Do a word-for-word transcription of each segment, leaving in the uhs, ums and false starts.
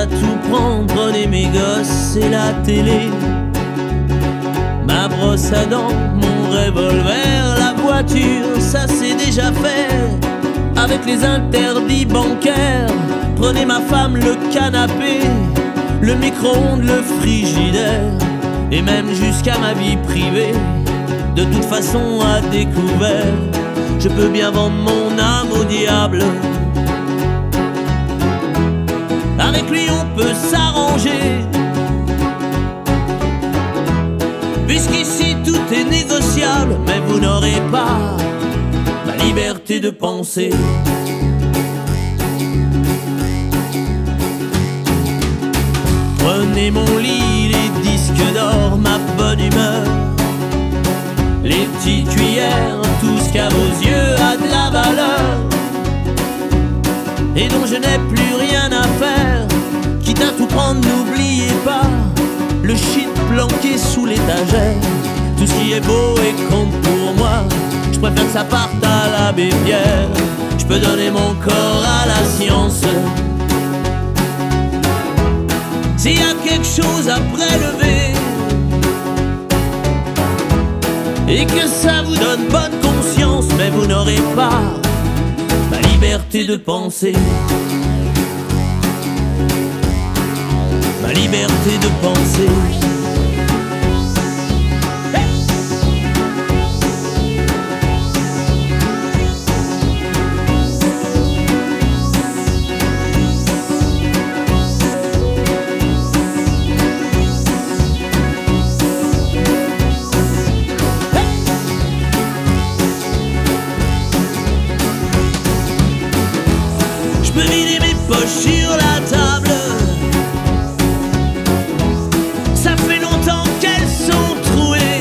à tout prendre, prenez mes gosses et la télé, ma brosse à dents, mon revolver, la voiture, ça c'est déjà fait. Avec les interdits bancaires, prenez ma femme, le canapé, le micro-ondes, le frigidaire, et même jusqu'à ma vie privée. De toute façon à découvert, je peux bien vendre mon âme au diable. Avec lui on peut s'arranger, puisqu'ici tout est négociable. Mais vous n'aurez pas ma liberté de penser. Prenez mon lit, les disques d'or, ma bonne humeur, les petites cuillères, tout ce qu'à vos yeux a de la valeur et dont je n'ai plus rien à faire. Quitte à tout prendre, n'oubliez pas le shit planqué sous l'étagère. Tout ce qui est beau et compte pour moi, je préfère que ça parte à l'abbé Pierre. Je peux donner mon corps à la science. S'il y a quelque chose à prélever et que ça vous donne bonne conscience, mais vous n'aurez pas ma liberté de penser. Ma liberté de penser. Je peux vider mes poches sur la table, ça fait longtemps qu'elles sont trouées.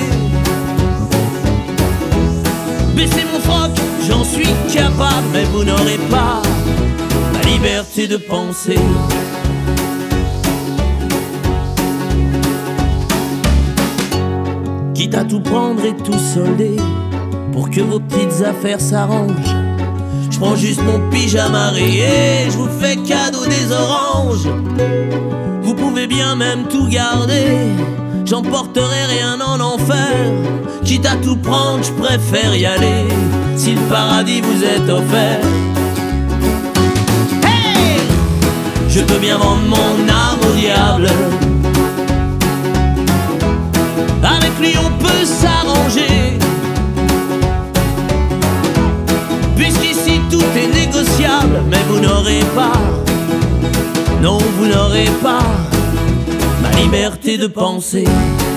Baisser mon froc, j'en suis capable, mais vous n'aurez pas ma liberté de penser. Quitte à tout prendre et tout solder pour que vos petites affaires s'arrangent, je prends juste mon pyjama rayé, je vous fais cadeau des oranges. Vous pouvez bien même tout garder, j'emporterai rien en enfer. Quitte à tout prendre, je préfère y aller si le paradis vous est offert. Hey! Je peux bien vendre mon âme au diable. Avec lui on peut s'arranger, puisqu'ici tout est négociable. Mais vous n'aurez pas, non vous n'aurez pas ma liberté de penser.